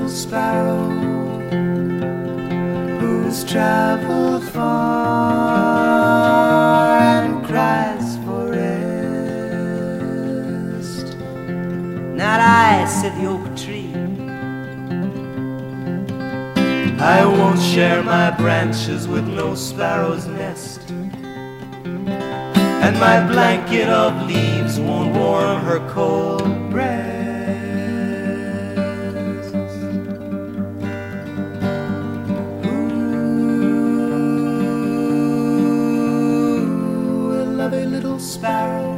little sparrow who's traveled far and cries for rest. Not I, said the oak tree. I won't share my branches with no sparrow's nest, and my blanket of leaves won't warm her cold breast. Who will love a little sparrow,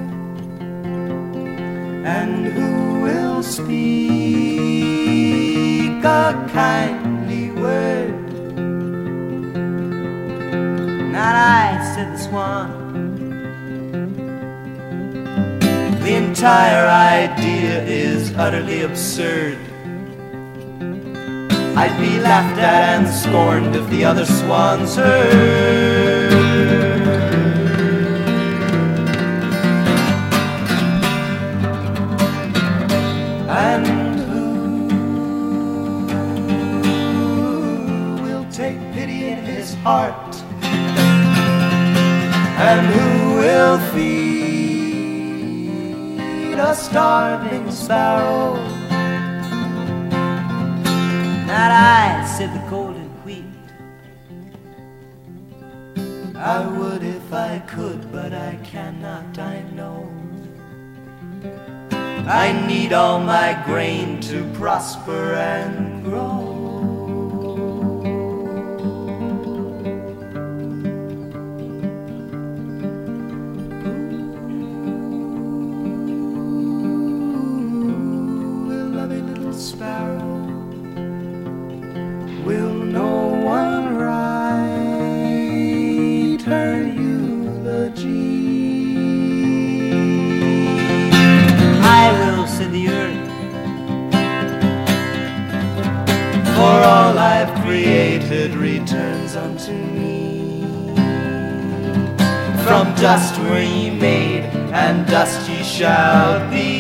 and who will speak a kindly word? Not I, said the swan. The entire idea is utterly absurd. I'd be laughed at and scorned if the other swans heard. And who will take pity in his heart, and who will feed a starving sparrow? Not I, said the golden wheat. I would if I could, but I cannot, I know. I need all my grain to prosper and grow. Sparrow, will no one write her eulogy? I will, said the earth. For all I've created returns unto me. From dust were ye made, and dust ye shall be.